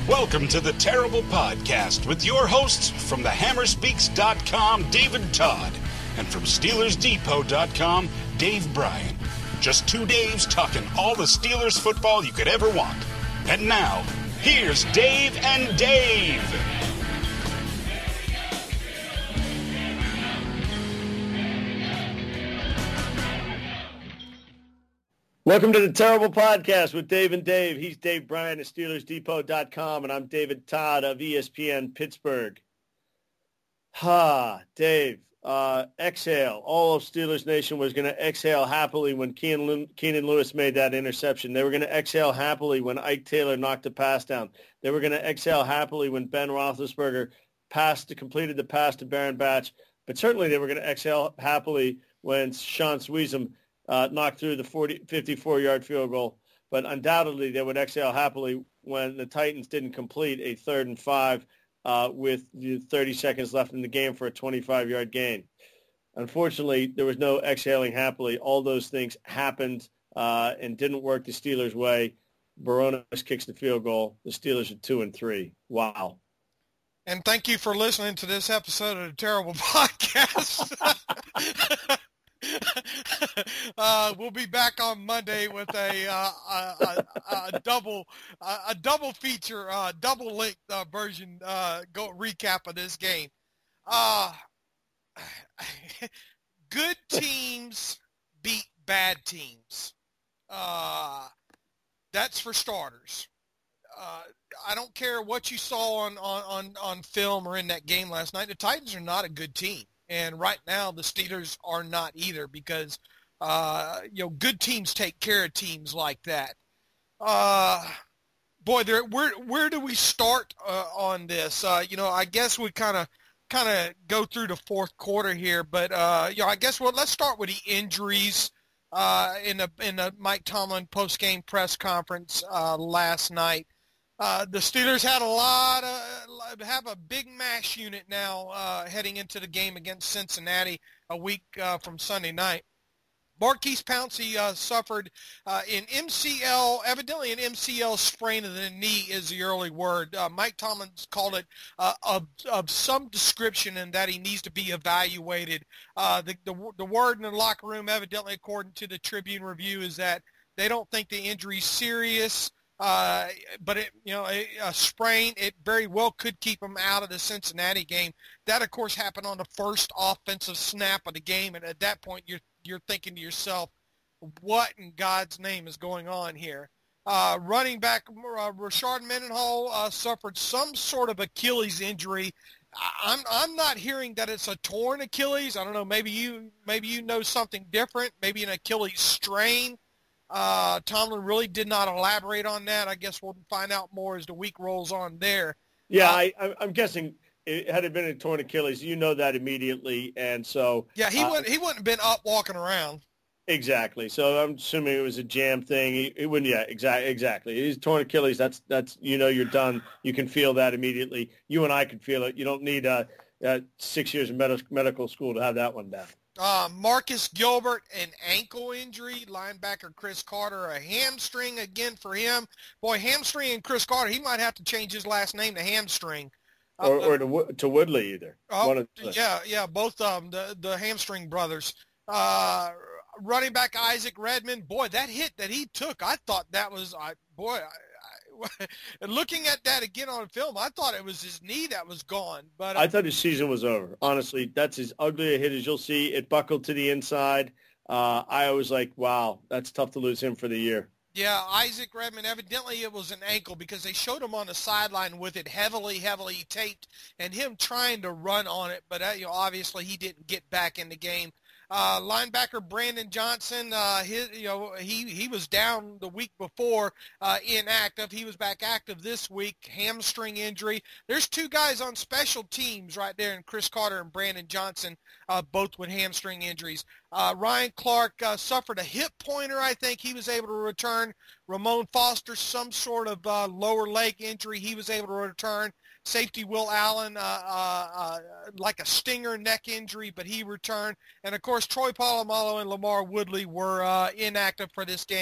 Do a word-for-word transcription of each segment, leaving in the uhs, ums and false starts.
Welcome to the Terrible Podcast with your hosts from the hammer speaks dot com, David Todd, and from Steelers Depot dot com, Dave Bryan. Just two Daves talking all the Steelers football you could ever want. And now, here's Dave and Dave. Welcome to the Terrible Podcast with Dave and Dave. He's Dave Bryan of Steelers Depot dot com, and I'm David Todd of E S P N Pittsburgh. Ha, Dave, uh, exhale. All of Steelers Nation was going to exhale happily when Keenan, Keenan Lewis made that interception. They were going to exhale happily when Ike Taylor knocked the pass down. They were going to exhale happily when Ben Roethlisberger passed, completed the pass to Baron Batch. But certainly they were going to exhale happily when Sean Sweezum Uh, knocked through the forty, fifty-four-yard field goal, but undoubtedly they would exhale happily when the Titans didn't complete a third and five uh, with thirty seconds left in the game for a twenty-five-yard gain. Unfortunately, there was no exhaling happily. All those things happened uh, and didn't work the Steelers' way. Baronis kicks the field goal. The Steelers are two and three. Wow. And thank you for listening to this episode of the Terrible Podcast. uh, we'll be back on Monday with a uh, a, a, a double a, a double feature, uh, double length uh, version uh, go recap of this game. Uh, good teams beat bad teams. Uh, that's for starters. Uh, I don't care what you saw on, on, on, on film or in that game last night. The Titans are not a good team. And right now, the Steelers are not either because, uh, you know, good teams take care of teams like that. Uh, boy, there, where where do we start uh, on this? Uh, you know, I guess we kind of kind of go through the fourth quarter here, but uh, you know, I guess well, let's start with the injuries uh, in the in the Mike Tomlin post-game press conference uh, last night. Uh, the Steelers had a lot of, have a big mash unit now uh, heading into the game against Cincinnati a week uh, from Sunday night. Maurkice Pouncey uh, suffered uh, an M C L, evidently an M C L sprain of the knee is the early word. Uh, Mike Tomlin called it uh, of, of some description and that he needs to be evaluated. Uh, the, the, the word in the locker room, evidently according to the Tribune Review, is that they don't think the injury's serious. Uh, but it, you know, a, a sprain, it very well could keep him out of the Cincinnati game. That, of course, happened on the first offensive snap of the game, and at that point, you're you're thinking to yourself, what in God's name is going on here? Uh, running back uh, Rashard Mendenhall uh, suffered some sort of Achilles injury. I'm I'm not hearing that it's a torn Achilles. I don't know. Maybe you maybe you know something different. Maybe an Achilles strain. Uh, Tomlin really did not elaborate on that. I guess we'll find out more as the week rolls on there. Yeah, uh, I, I'm guessing it, had it been a torn Achilles, you know that immediately, and so yeah, he uh, wouldn't he wouldn't have been up walking around. Exactly. So I'm assuming it was a jam thing. He, it wouldn't. Yeah, exactly. Exactly. He's torn Achilles. That's that's you know you're done. You can feel that immediately. You and I can feel it. You don't need uh, uh, six years of med- medical school to have that one down. Uh, Marcus Gilbert, an ankle injury. Linebacker Chris Carter, a hamstring again for him. Boy, hamstring and Chris Carter, he might have to change his last name to Hamstring. Uh, or or to, to Woodley either. Oh, One of the, yeah, yeah, both of them, the, the hamstring brothers. Uh, running back Isaac Redmond, boy, that hit that he took, I thought that was, I boy, I, and looking at that again on film, I thought it was his knee that was gone. But uh, I thought his season was over. Honestly, that's as ugly a hit as you'll see. It buckled to the inside. Uh, I was like, wow, that's tough to lose him for the year. Yeah, Isaac Redmond, evidently it was an ankle because they showed him on the sideline with it heavily, heavily taped and him trying to run on it. But uh, you know, obviously he didn't get back in the game. Uh, linebacker Brandon Johnson, uh, his, you know, he, he was down the week before, uh, inactive. He was back active this week, hamstring injury. There's two guys on special teams right there, and Chris Carter and Brandon Johnson, uh, both with hamstring injuries. Uh, Ryan Clark uh, suffered a hip pointer, I think. He was able to return. Ramon Foster, some sort of uh, lower leg injury. He was able to return. Safety Will Allen, uh, uh, uh, like a stinger neck injury, but he returned. And, of course, Troy Polamalu and Lamar Woodley were uh, inactive for this game.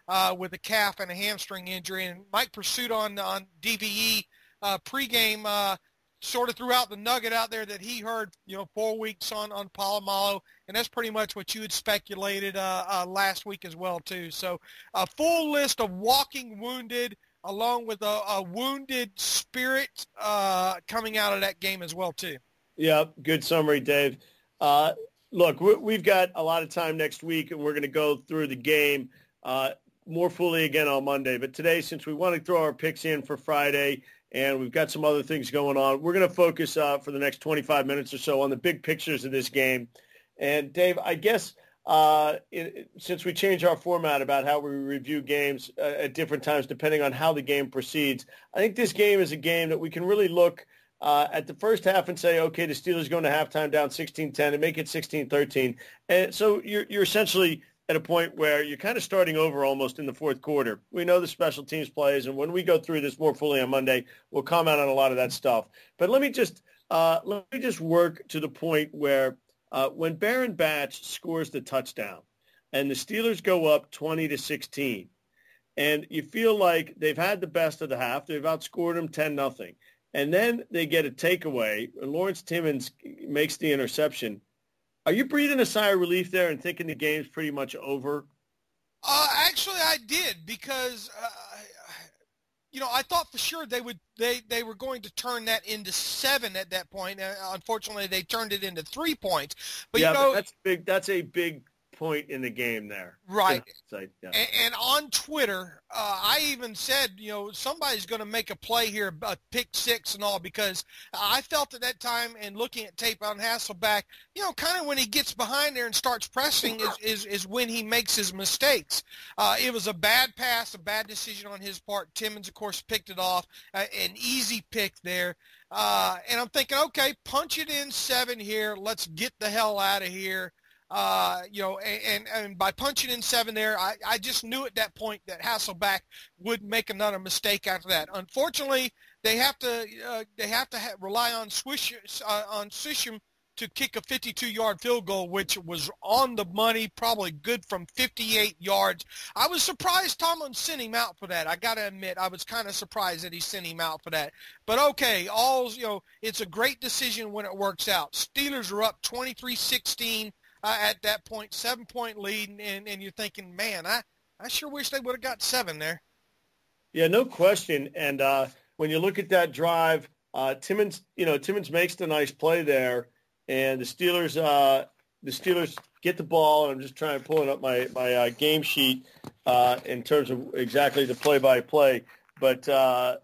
uh, with a calf and a hamstring injury. And Mike Pursuit on, on D V E uh, pregame uh, sort of threw out the nugget out there that he heard, you know, four weeks on, on Polamalu, and that's pretty much what you had speculated uh, uh, last week as well, too. So a full list of walking wounded along with a, a wounded Spirit uh, coming out of that game as well, too. Yeah, good summary, Dave. Uh, look, we've got a lot of time next week, and we're going to go through the game uh, more fully again on Monday. But today, since we want to throw our picks in for Friday and we've got some other things going on, we're going to focus uh, for the next twenty-five minutes or so on the big pictures of this game. And, Dave, I guess uh, it, since we change our format about how we review games uh, at different times depending on how the game proceeds, I think this game is a game that we can really look Uh, at the first half and say, okay, the Steelers going to halftime down sixteen ten and make it sixteen thirteen. And so you're, you're essentially at a point where you're kind of starting over almost in the fourth quarter. We know the special teams plays, and when we go through this more fully on Monday, we'll comment on a lot of that stuff. But let me just uh, let me just work to the point where uh, when Baron Batch scores the touchdown and the Steelers go up twenty to sixteen, and you feel like they've had the best of the half, they've outscored them ten nothing. And then they get a takeaway, and Lawrence Timmons makes the interception. Are you breathing a sigh of relief there and thinking the game's pretty much over? Uh, actually, I did because, uh, you know, I thought for sure they would they, they were going to turn that into seven at that point. Uh, unfortunately, they turned it into three points. But yeah, you know, but that's big. That's a big point in the game there. Right. Yeah. And, and on Twitter, uh, I even said, you know, somebody's going to make a play here, a pick six and all, because I felt at that time and looking at tape on Hasselbeck, you know, kind of when he gets behind there and starts pressing is, is, is when he makes his mistakes. Uh, it was a bad pass, a bad decision on his part. Timmons, of course, picked it off, uh, an easy pick there. Uh, and I'm thinking, okay, punch it in seven here. Let's get the hell out of here. Uh, you know, and, and by punching in seven there, I, I just knew at that point that Hasselbeck would make another mistake after that. Unfortunately, they have to uh, they have to ha- rely on Swish uh, on Swisham to kick a fifty-two-yard field goal, which was on the money, probably good from fifty-eight yards. I was surprised Tomlin sent him out for that. I got to admit, I was kind of surprised that he sent him out for that. But okay, all you know, it's a great decision when it works out. Steelers are up twenty-three sixteen. Uh, at that point, seven-point lead, and, and you're thinking, man, I, I sure wish they would have got seven there. Yeah, no question. And uh, when you look at that drive, uh, Timmons, you know, Timmons makes the nice play there, and the Steelers, uh, the Steelers get the ball. And I'm just trying to pull up my my uh, game sheet uh, in terms of exactly the play-by-play. But uh,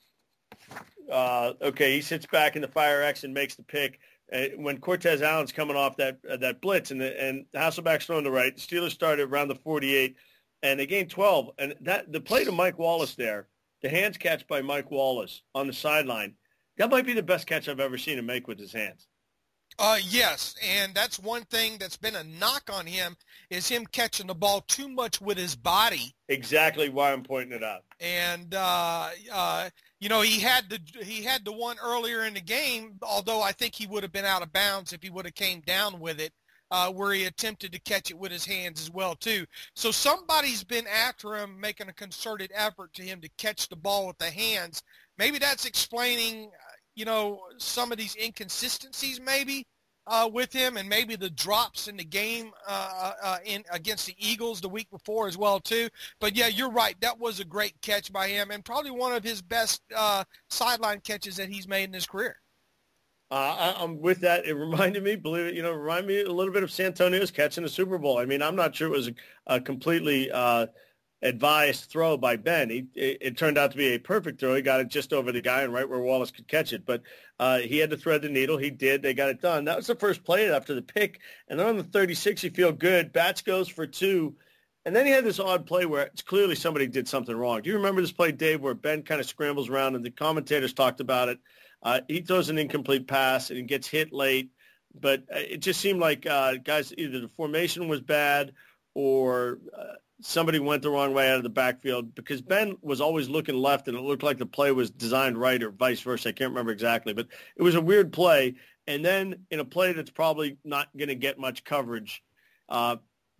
uh, okay, he sits back in the fire X and makes the pick. Uh, when Cortez Allen's coming off that uh, that blitz and the, and Hasselbeck's throwing the right, the Steelers started around the forty-eight, and they gained twelve. And that the play to Mike Wallace there, the hands catch by Mike Wallace on the sideline, that might be the best catch I've ever seen him make with his hands. Uh, yes, and that's one thing that's been a knock on him is him catching the ball too much with his body. Exactly why I'm pointing it out. And uh, uh, you know, he had the he had the one earlier in the game, although I think he would have been out of bounds if he would have came down with it, uh, where he attempted to catch it with his hands as well too. So somebody's been after him, making a concerted effort to him to catch the ball with the hands. Maybe that's explaining, you know, some of these inconsistencies maybe uh, with him, and maybe the drops in the game uh, uh, in against the Eagles the week before as well too. But yeah, you're right. That was a great catch by him, and probably one of his best uh, sideline catches that he's made in his career. Uh, I, I'm with that. It reminded me, believe it, you know, reminded me a little bit of Santonio's catch in the Super Bowl. I mean, I'm not sure it was a, a completely uh, advised throw by Ben. He, it, it turned out to be a perfect throw. He got it just over the guy and right where Wallace could catch it. But uh, he had to thread the needle. He did. They got it done. That was the first play after the pick. And then on the thirty-six, you feel good. Batch goes for two. And then he had this odd play where it's clearly somebody did something wrong. Do you remember this play, Dave, where Ben kind of scrambles around and the commentators talked about it? Uh, he throws an incomplete pass and he gets hit late. But it just seemed like, uh, guys, either the formation was bad or uh, somebody went the wrong way out of the backfield, because Ben was always looking left and it looked like the play was designed right or vice versa. I can't remember exactly, but it was a weird play. And then in a play that's probably not going to get much coverage, uh,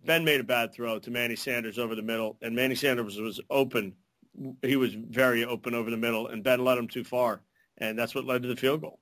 Ben made a bad throw to Manny Sanders over the middle, and Manny Sanders was open. He was very open over the middle, and Ben led him too far, and that's what led to the field goal.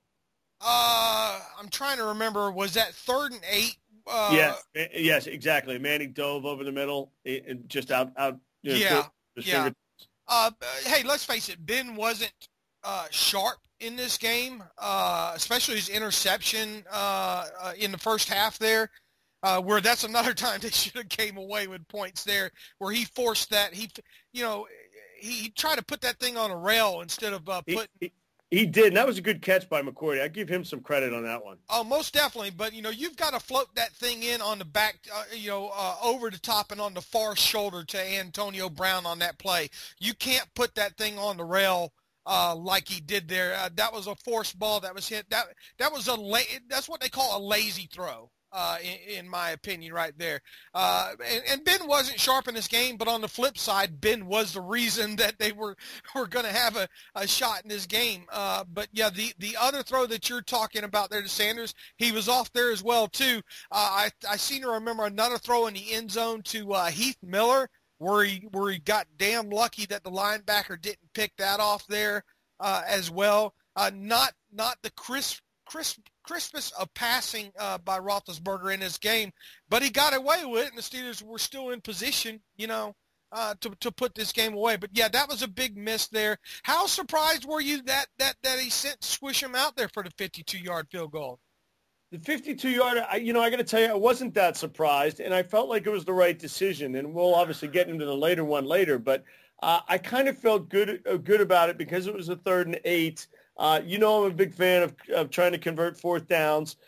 Uh, I'm trying to remember. Was that third and eight? Uh, yes, yes, exactly. Manny dove over the middle, and just out, out. You know, yeah, yeah. Finger. Uh, hey, let's face it. Ben wasn't uh, sharp in this game, uh, especially his interception uh, uh, in the first half there. Uh, where that's another time they should have came away with points there, where he forced that. He, you know, he, he tried to put that thing on a rail instead of uh, putting. He, he, he did, and that was a good catch by McCourty. I give him some credit on that one. Oh, most definitely. But you know, you've got to float that thing in on the back, uh, you know, uh, over the top and on the far shoulder to Antonio Brown on that play. You can't put that thing on the rail. Uh, like he did there. Uh, that was a forced ball that was hit. That that was a la- that's what they call a lazy throw. Uh, in, in my opinion, right there. Uh, and, and Ben wasn't sharp in this game, but on the flip side, Ben was the reason that they were, were going to have a, a shot in this game. Uh, but, yeah, the, the other throw that you're talking about there to Sanders, he was off there as well, too. Uh, I, I seem to remember another throw in the end zone to uh, Heath Miller where he, where he got damn lucky that the linebacker didn't pick that off there uh, as well. Uh, not not the crisp, crisp, crispest of passing uh, by Roethlisberger in this game, but he got away with it, and the Steelers were still in position, you know, uh, to to put this game away. But yeah, that was a big miss there. How surprised were you that that that he sent Swisham out there for the fifty-two yard field goal? The fifty-two yarder, you know, I got to tell you, I wasn't that surprised, and I felt like it was the right decision. And we'll obviously get into the later one later, but uh, I kind of felt good uh, good about it because it was a third and eight. Uh, you know, I'm a big fan of, of trying to convert fourth downs,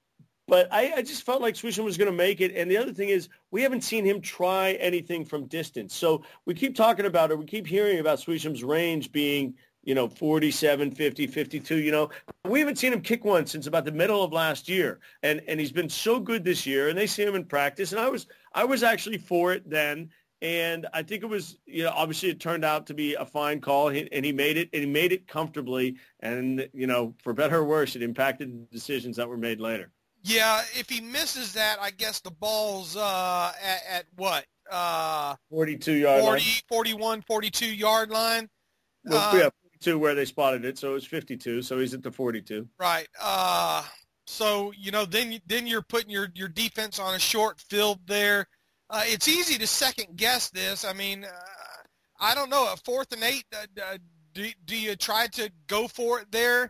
but I, I just felt like Swisham was going to make it. And the other thing is we haven't seen him try anything from distance. So we keep talking about it. We keep hearing about Swisham's range being, you know, forty-seven, fifty, fifty-two, you know. We haven't seen him kick one since about the middle of last year. And and he's been so good this year, and they see him in practice. And I was I was actually for it then. And I think it was, you know, obviously it turned out to be a fine call, and he made it, and he made it comfortably. And, you know, for better or worse, it impacted the decisions that were made later. Yeah, if he misses that, I guess the ball's uh, at, at what? Uh, forty-two yard forty, line. forty-one, forty-two yard line. Well, uh, yeah, forty-two where they spotted it, so it was fifty-two. So he's at the forty-two. Right. Uh, so, you know, then then you're putting your, your defense on a short field there. Uh, it's easy to second guess this. I mean, uh, I don't know. At fourth and eight, uh, uh, do, do you try to go for it there?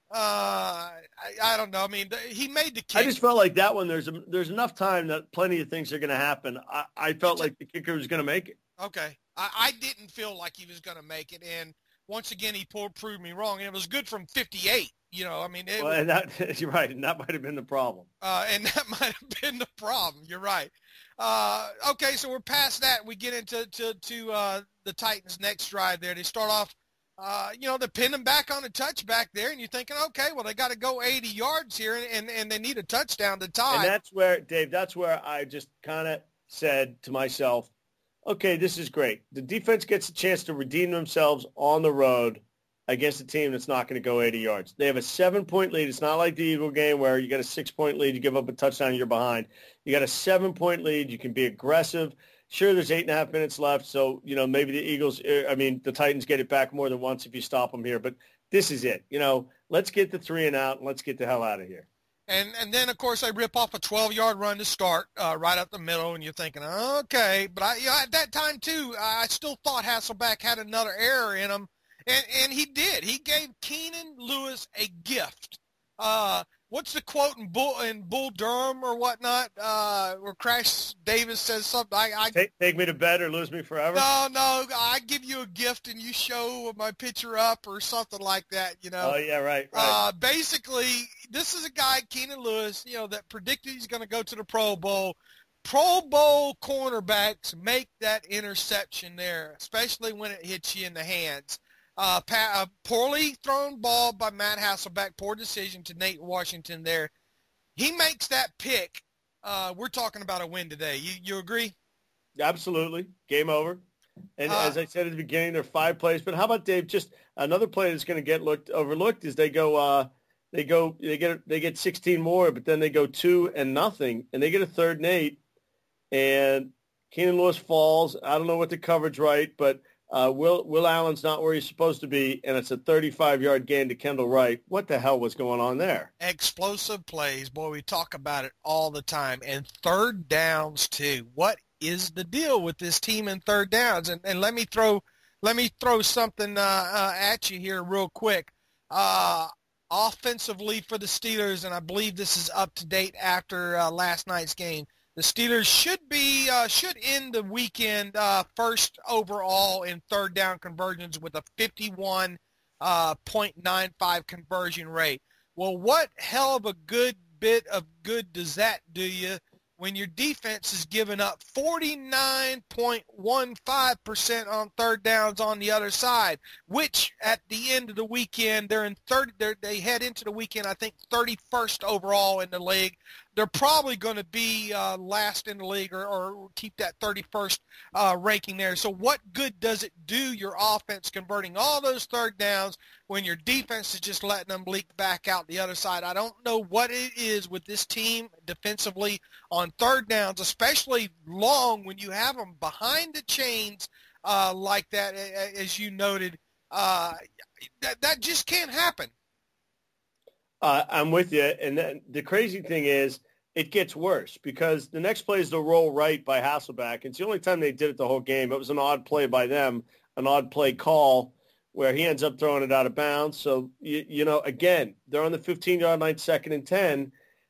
Uh, I, I don't know. I mean, he made the kick. I just felt like that one, there's a, there's enough time that plenty of things are going to happen. I, I felt like the kicker was going to make it. Okay. I, I didn't feel like he was going to make it. And once again, he pulled, proved me wrong. And it was good from fifty-eight. You know, I mean, it, well, and that, you're right. And that might have been the problem. Uh, and that might have been the problem. You're right. Uh, okay, so we're past that. We get into to, to uh, the Titans' next drive there. They start off, uh, you know, they're pinning back on a touchback there, and you're thinking, okay, well, they got to go eighty yards here, and, and, and they need a touchdown to tie. And that's where, Dave, that's where I just kind of said to myself, okay, this is great. The defense gets a chance to redeem themselves on the road against a team that's not going to go eighty yards. They have a seven-point lead. It's not like the Eagle game where you got a six-point lead, you give up a touchdown, you're behind. You got a seven-point lead. You can be aggressive. Sure, there's eight and a half minutes left, so, you know, maybe the Eagles, I mean, the Titans get it back more than once if you stop them here. But this is it. You know, let's get the three and out, and let's get the hell out of here. And and then, of course, they rip off a twelve-yard run to start uh, right up the middle, and you're thinking, okay. But I, you know, at that time, too, I still thought Hasselbeck had another error in him. And and he did. He gave Keenan Lewis a gift. Uh, what's the quote in Bull in Bull Durham or whatnot? Uh, where Crash Davis says something. I, I take, take me to bed or lose me forever. No, no. I give you a gift and you show my picture up or something like that. You know. Oh yeah, right, right. Uh, basically, this is a guy, Keenan Lewis, you know, that predicted he's going to go to the Pro Bowl. Pro Bowl cornerbacks make that interception there, especially when it hits you in the hands. Uh, pa- a poorly thrown ball by Matt Hasselbeck, poor decision to Nate Washington there. He makes that pick. Uh, we're talking about a win today. You you agree? Absolutely. Game over. And uh, as I said at the beginning, there are five plays. But how about, Dave, just another play that's going to get looked overlooked is they go uh, they go they get they get sixteen more, but then they go two and nothing, and they get a third and eight. and Keenan Lewis falls. I don't know what the coverage right, but uh, Will Will Allen's not where he's supposed to be, and it's a thirty-five-yard gain to Kendall Wright. What the hell was going on there? Explosive plays, boy, we talk about it all the time. And third downs, too. What is the deal with this team in third downs? And, and let me throw let me throw something uh, uh, at you here real quick. Uh, offensively for the Steelers, and I believe this is up to date after uh, last night's game, the Steelers should be uh, should end the weekend uh, first overall in third down conversions with a fifty-one point nine five conversion rate. Well, what hell of a good bit of good does that do you when your defense is giving up forty-nine point one five percent on third downs on the other side, which at the end of the weekend, they're in third, they're, they head into the weekend, I think, thirty-first overall in the league. They're probably going to be uh, last in the league or, or keep that thirty-first uh, ranking there. So what good does it do your offense converting all those third downs when your defense is just letting them leak back out the other side? I don't know what it is with this team defensively on third downs, especially long when you have them behind the chains uh, like that, as you noted. Uh, that, that just can't happen. Uh, I'm with you. And then the crazy thing is it gets worse because the next play is the roll right by Hasselbeck. It's the only time they did it the whole game. It was an odd play by them, an odd play call where he ends up throwing it out of bounds. So, you, you know, again, they're on the fifteen-yard line, second and ten,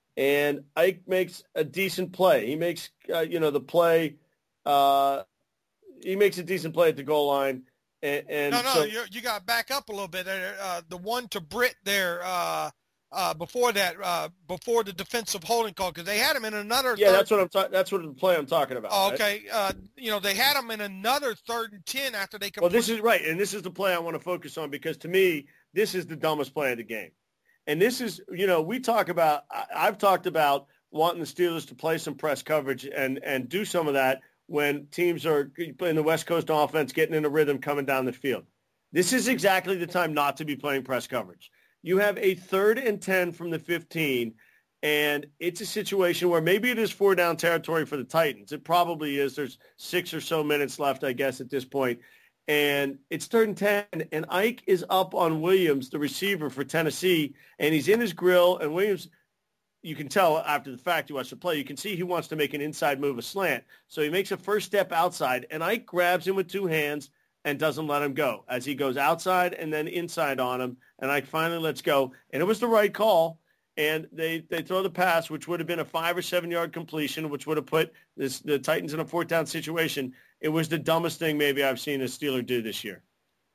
and Ike makes a decent play. He makes, uh, you know, the play uh, – he makes a decent play at the goal line. And, and no, no, so, you, you got to back up a little bit. Uh, the one to Britt there uh, – Uh, before that, uh, before the defensive holding call, because they had him in another. Yeah, third... that's what I'm talking. That's what the play I'm talking about. Oh, right? okay, uh, you know they had him in another third and ten after they. Well, this is right, and this is the play I want to focus on because to me, this is the dumbest play of the game. And this is, you know, we talk about. I, I've talked about wanting the Steelers to play some press coverage and and do some of that when teams are playing the West Coast offense, getting in a rhythm, coming down the field. This is exactly the time not to be playing press coverage. You have a third and ten from the fifteen, and it's a situation where maybe it is four down territory for the Titans. It probably is. There's six or so minutes left, I guess, at this point. And it's third and ten, and Ike is up on Williams, the receiver for Tennessee, and he's in his grill, and Williams, you can tell after the fact you watch the play, you can see he wants to make an inside move, a slant. So he makes a first step outside, and Ike grabs him with two hands and doesn't let him go as he goes outside and then inside on him. And Ike finally lets go. And it was the right call. And they, they throw the pass, which would have been a five or seven yard completion, which would have put this, the Titans in a fourth down situation. It was the dumbest thing maybe I've seen a Steeler do this year.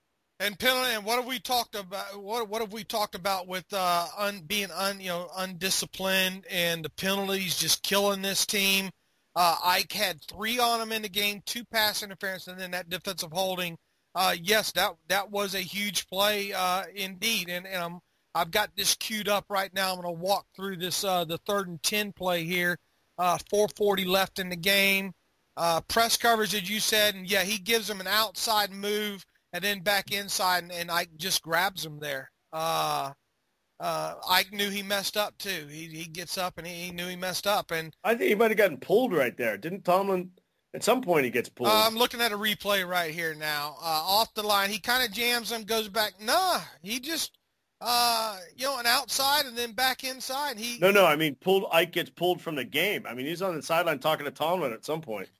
And penalty, and what have we talked about? What what have we talked about with uh, un, being un, you know undisciplined and the penalties just killing this team? Uh, Ike had three on him in the game, two pass interference, and then that defensive holding. Uh, yes, that that was a huge play uh, indeed, and, and I'm, I've got this queued up right now. I'm going to walk through this uh, the third and ten play here. Uh, four forty left in the game. Uh, press coverage, as you said, and yeah, he gives him an outside move and then back inside, and, and Ike just grabs him there. Uh, Uh, Ike knew he messed up too. He he gets up and he, he knew he messed up. And I think he might have gotten pulled right there. Didn't Tomlin? At some point, he gets pulled. Uh, I'm looking at a replay right here now. Uh, off the line, he kind of jams him, goes back. Nah, he just uh, you know, an outside and then back inside. He no, no. I mean, pulled. Ike gets pulled from the game. I mean, he's on the sideline talking to Tomlin at some point.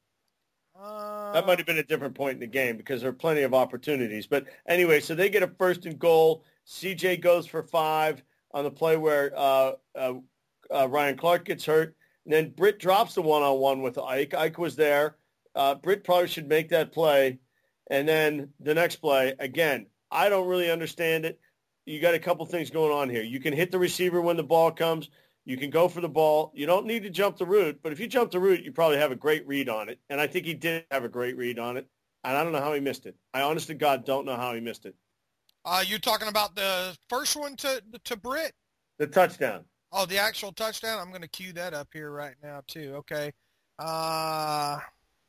Uh, that might have been a different point in the game because there are plenty of opportunities. But anyway, so they get a first and goal. C J goes for five on the play where uh, uh, uh, Ryan Clark gets hurt. And then Britt drops the one-on-one with Ike. Ike was there. Uh, Britt probably should make that play. And then the next play, again, I don't really understand it. You got a couple things going on here. You can hit the receiver when the ball comes. You can go for the ball. You don't need to jump the route. But if you jump the route, you probably have a great read on it. And I think he did have a great read on it. And I don't know how he missed it. I honest to God don't know how he missed it. Uh, you're talking about the first one to to Britt? The touchdown. Oh, the actual touchdown? I'm going to cue that up here right now, too. Okay. Uh,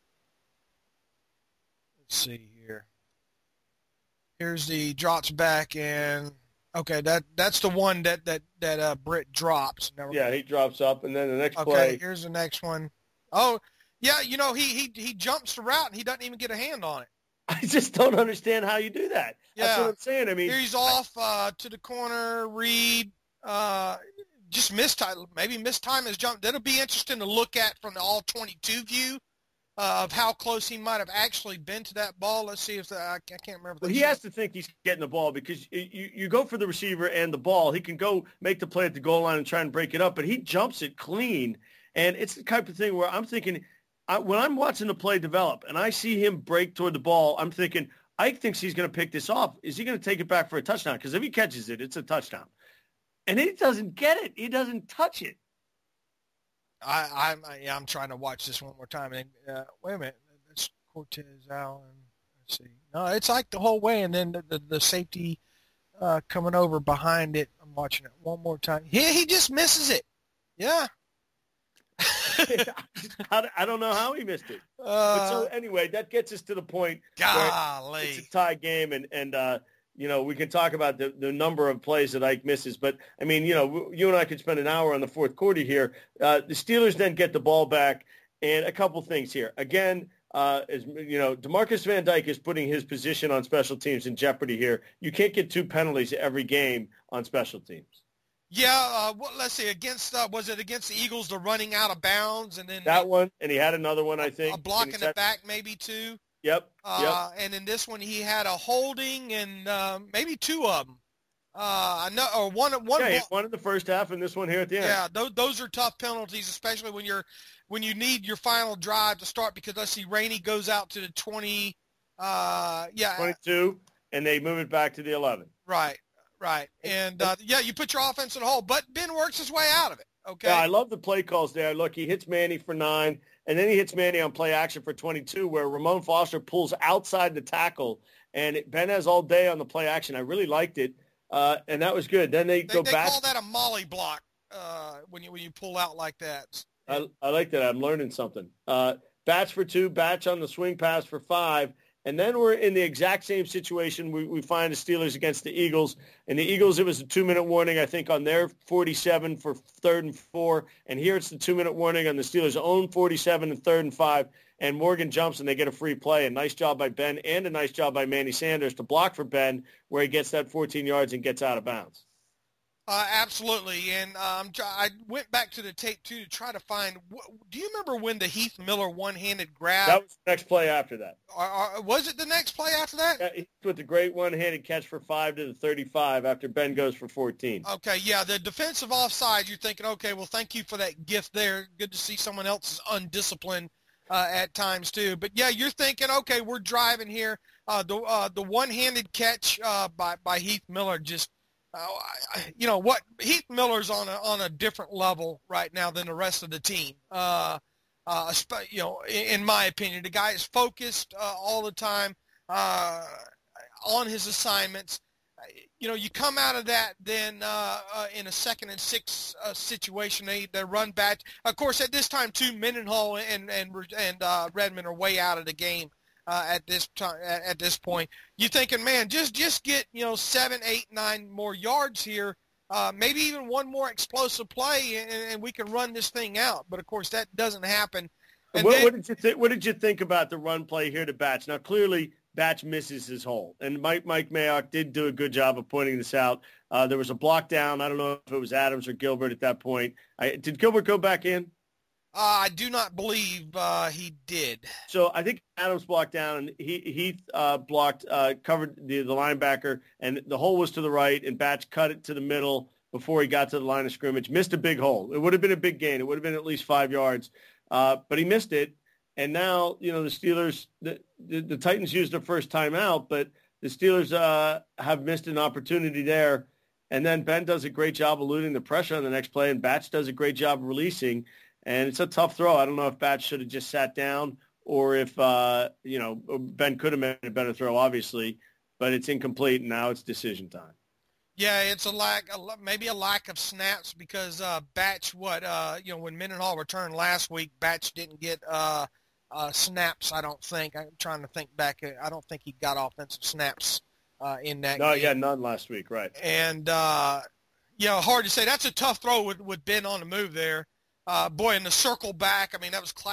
let's see here. Here's the drops back, and okay, that that's the one that that that uh, Britt drops. Now yeah, he drops up, and then the next okay, play. Okay, here's the next one. Oh, Yeah, you know, he he he jumps the route and he doesn't even get a hand on it. I just don't understand how you do that. Yeah. That's what I'm saying. I mean, here he's off uh, to the corner. Reed uh, just missed time. Maybe missed time his jump. That'll be interesting to look at from the all twenty-two view uh, of how close he might have actually been to that ball. Let's see if the, I, I can't remember. Well, he has to think he's getting the ball because you, you go for the receiver and the ball. He can go make the play at the goal line and try and break it up, but he jumps it clean. And it's the type of thing where I'm thinking, I, when I'm watching the play develop and I see him break toward the ball, I'm thinking, Ike thinks he's going to pick this off. Is he going to take it back for a touchdown? Because if he catches it, it's a touchdown. And he doesn't get it. He doesn't touch it. I, I'm yeah, I'm trying to watch this one more time. And uh, wait a minute, that's Cortez Allen. Let's see. No, it's like the whole way, and then the the, the safety uh, coming over behind it. I'm watching it one more time. He he just misses it. Yeah. I don't know how he missed it. Uh, but so anyway, that gets us to the point. Golly. It's a tie game, and, and uh, you know, we can talk about the, the number of plays that Ike misses. But, I mean, you know, you and I could spend an hour on the fourth quarter here. Uh, the Steelers then get the ball back, and a couple things here. Again, uh, as you know, DeMarcus Van Dyke is putting his position on special teams in jeopardy here. You can't get two penalties every game on special teams. Yeah, uh, well, let's see. Against uh, was it against the Eagles? The running out of bounds, and then that one, and he had another one, I think. A block in the back, maybe two. Yep. Uh, yep. And in this one, he had a holding and uh, maybe two of them. Uh, I know, or one. One. Yeah, one in the first half, and this one here at the end. Yeah, those those are tough penalties, especially when you're when you need your final drive to start. Because let's see, Rainey goes out to the twenty. Uh, yeah. twenty-two, and they move it back to the eleven. Right. Right. And, uh, yeah, you put your offense in the hole, but Ben works his way out of it, okay? Yeah, I love the play calls there. Look, he hits Manny for nine, and then he hits Manny on play action for twenty-two, where Ramon Foster pulls outside the tackle, and it, Ben has all day on the play action. I really liked it, uh, and that was good. Then they, they go they back. They call that a molly block uh, when you when you pull out like that. I, I like that. I'm learning something. Uh, Batch for two, Batch on the swing pass for five. And then we're in the exact same situation. We, we find the Steelers against the Eagles. And the Eagles, it was a two-minute warning, I think, on their forty-seven for third and four. And here it's the two-minute warning on the Steelers' own forty-seven and third and five. And Morgan jumps, and they get a free play. A nice job by Ben and a nice job by Manny Sanders to block for Ben, where he gets that fourteen yards and gets out of bounds. Uh, absolutely, and um, I went back to the tape, too, to try to find – do you remember when the Heath Miller one-handed grab? That was the next play after that. Or, or, was it the next play after that? Yeah, he with the great one-handed catch for five to the thirty-five after Ben goes for fourteen. Okay, yeah, the defensive offside, you're thinking, okay, well, thank you for that gift there. Good to see someone else is undisciplined uh, at times, too. But, yeah, you're thinking, okay, we're driving here. Uh, the uh, the one-handed catch uh, by, by Heath Miller just – Uh, you know what? Heath Miller's on a on a different level right now than the rest of the team. Uh, uh, you know, in, in my opinion, the guy is focused uh, all the time uh, on his assignments. You know, you come out of that then uh, uh, in a second and six uh, situation, they they run back. Of course, at this time too, Mendenhall and and and uh, Redmond are way out of the game. Uh, at this time, at this point, you're thinking, man, just just get you know seven, eight, nine more yards here, uh, maybe even one more explosive play, and, and we can run this thing out. But of course, that doesn't happen. And what, then, what did you think? What did you think about the run play here to Batch? Now, clearly, Batch misses his hole, and Mike Mike Mayock did do a good job of pointing this out. Uh, there was a block down. I don't know if it was Adams or Gilbert at that point. I, did Gilbert go back in? Uh, I do not believe uh, he did. So I think Adams blocked down, and he he uh, blocked, uh, covered the, the linebacker, and the hole was to the right, and Batch cut it to the middle before he got to the line of scrimmage. Missed a big hole. It would have been a big gain. It would have been at least five yards, uh, but he missed it. And now, you know, the Steelers, the, the, the Titans used their first timeout, but the Steelers uh, have missed an opportunity there. And then Ben does a great job eluding the pressure on the next play, and Batch does a great job releasing. And it's a tough throw. I don't know if Batch should have just sat down or if, uh, you know, Ben could have made a better throw, obviously, but it's incomplete, and now it's decision time. Yeah, it's a lack, a, maybe a lack of snaps because uh, Batch, what, uh, you know, when Mendenhall returned last week, Batch didn't get uh, uh, snaps, I don't think. I'm trying to think back. I don't think he got offensive snaps uh, in that no, game. No, yeah, none last week, right. And, uh, you know, hard to say. That's a tough throw with, with Ben on the move there. Uh, boy, in the circle back, I mean, that was classic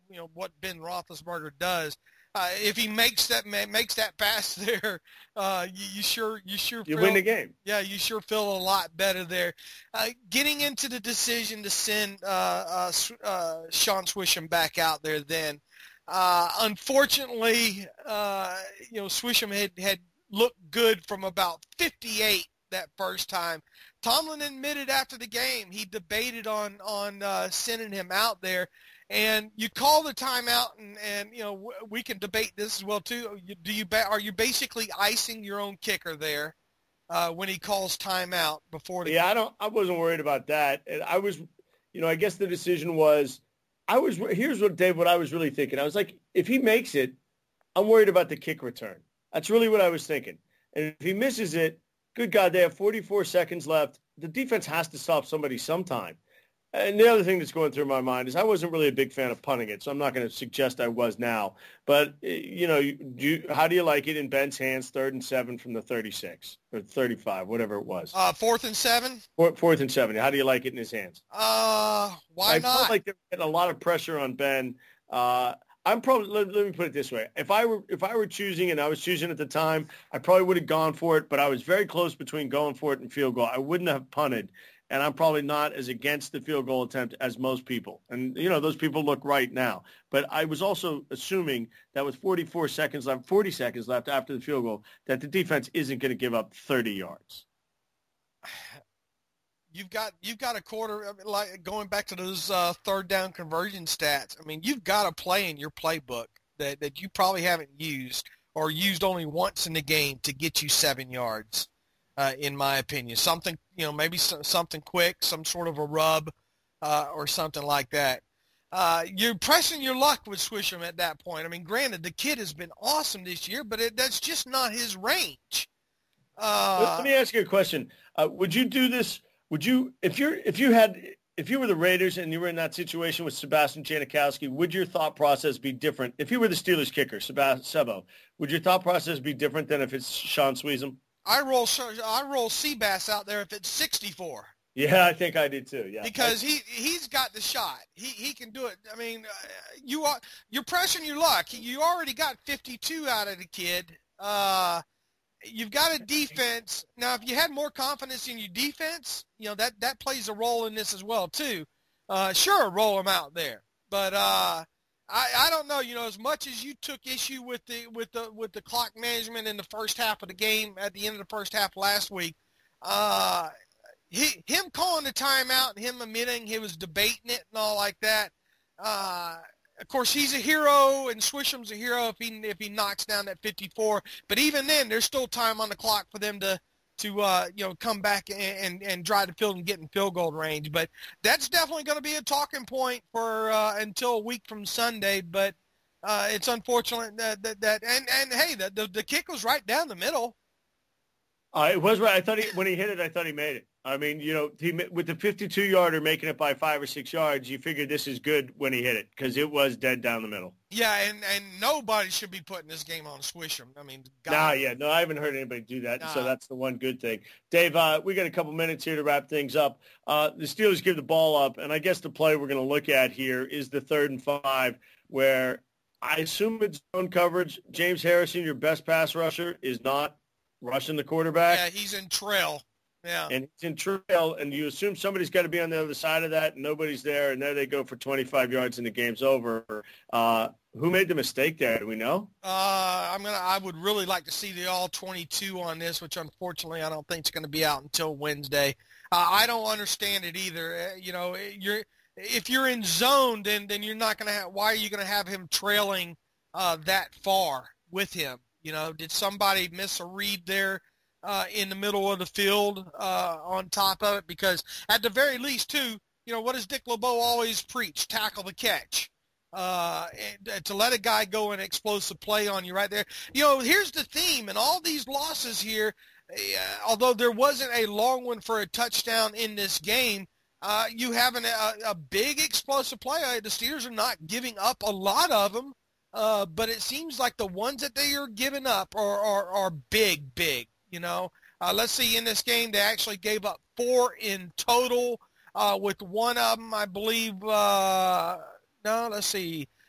you know, what Ben Roethlisberger does. Uh, if he makes that makes that pass there, uh, you, you sure you sure you feel, win the game. Yeah, you sure feel a lot better there. Uh, getting into the decision to send uh, uh, uh, Sean Swisham back out there, then uh, unfortunately, uh, you know, Swisham had had looked good from about fifty-eight that first time. Tomlin admitted after the game he debated on on uh, sending him out there. And you call the timeout, and, and you know we can debate this as well too. Do you are you basically icing your own kicker there uh, when he calls timeout before the? Yeah, I don't. I wasn't worried about that. And I was, you know, I guess the decision was, I was. Here's what Dave, what I was really thinking. I was like, if he makes it, I'm worried about the kick return. That's really what I was thinking. And if he misses it, good God, they have forty-four seconds left. The defense has to stop somebody sometime. And the other thing that's going through my mind is I wasn't really a big fan of punting it, so I'm not going to suggest I was now. But, you know, you, you, how do you like it in Ben's hands, third and seven from the thirty-six or thirty-five, whatever it was? Uh, fourth and seven? Fourth, fourth and seven. How do you like it in his hands? Uh, why I not? I felt like there was a lot of pressure on Ben. Uh, I'm probably let, let me put it this way: if I were if I were choosing, and I was choosing at the time, I probably would have gone for it. But I was very close between going for it and field goal. I wouldn't have punted. And I'm probably not as against the field goal attempt as most people. And, you know, those people look right now. But I was also assuming that with forty-four seconds left, forty seconds left after the field goal, that the defense isn't going to give up thirty yards. You've got you've got a quarter, like going back to those uh, third down conversion stats. I mean, you've got a play in your playbook that, that you probably haven't used or used only once in the game to get you seven yards. Uh, in my opinion, something, you know, maybe some, something quick, some sort of a rub uh, or something like that. Uh, you're pressing your luck with Swisham at that point. I mean, granted, the kid has been awesome this year, but it, that's just not his range. Uh, Let me ask you a question. Uh, would you do this? Would you, if you're, if you had, if you were the Raiders and you were in that situation with Sebastian Janikowski, would your thought process be different? If you were the Steelers kicker, Seb- Sebo, would your thought process be different than if it's Sean Swisham? I roll I roll Seabass out there if it's sixty-four. Yeah, I think I did too. Yeah, because he he's got the shot. He he can do it. I mean, uh, you are you're pressing your luck. You already got fifty-two out of the kid. Uh, you've got a defense now. If you had more confidence in your defense, you know that that plays a role in this as well too. Uh, sure, roll him out there, but. Uh, I, I don't know, you know, as much as you took issue with the with the with the clock management in the first half of the game at the end of the first half last week, uh, he, him calling the timeout and him admitting he was debating it and all like that. Uh, of course, he's a hero and Swisham's a hero if he if he knocks down that fifty-four. But even then, there's still time on the clock for them to. to, uh, you know, come back and, and, and drive the field and get in field goal range. But that's definitely going to be a talking point for uh, until a week from Sunday. But uh, it's unfortunate that, that, that and, and, hey, the, the, the kick was right down the middle. Uh, it was right. I thought he, when he hit it, I thought he made it. I mean, you know, he, with the fifty-two-yarder making it by five or six yards, you figure this is good when he hit it because it was dead down the middle. Yeah, and, and nobody should be putting this game on Swisham. I mean, God. Nah, yeah, no, I haven't heard anybody do that, Nah. so that's the one good thing. Dave, uh, we got a couple minutes here to wrap things up. Uh, the Steelers give the ball up, and I guess the play we're going to look at here is the third and five, where I assume it's zone coverage. James Harrison, your best pass rusher, is not rushing the quarterback. Yeah, he's in trail. Yeah. And he's in trail, and you assume somebody's got to be on the other side of that, and nobody's there, and there they go for twenty-five yards, and the game's over. Uh, who made the mistake there? Do we know? Uh, I'm gonna. I would really like to see the all twenty-two on this, which unfortunately I don't think is going to be out until Wednesday. Uh, I don't understand it either. Uh, you know, you're if you're in zone, then then you're not going to have. Why are you going to have him trailing uh, that far with him? You know, did somebody miss a read there? Uh, in the middle of the field uh, on top of it, because at the very least, too, you know, what does Dick LeBeau always preach? Tackle the catch. Uh, and to let a guy go an explosive play on you right there. You know, here's the theme. In all these losses here, uh, although there wasn't a long one for a touchdown in this game, uh, you have an, a, a big explosive play. The Steelers are not giving up a lot of them, uh, but it seems like the ones that they are giving up are, are, are big, big. You know, uh, let's see, in this game, they actually gave up four in total, uh, with one of them, I believe, uh, no, let's see.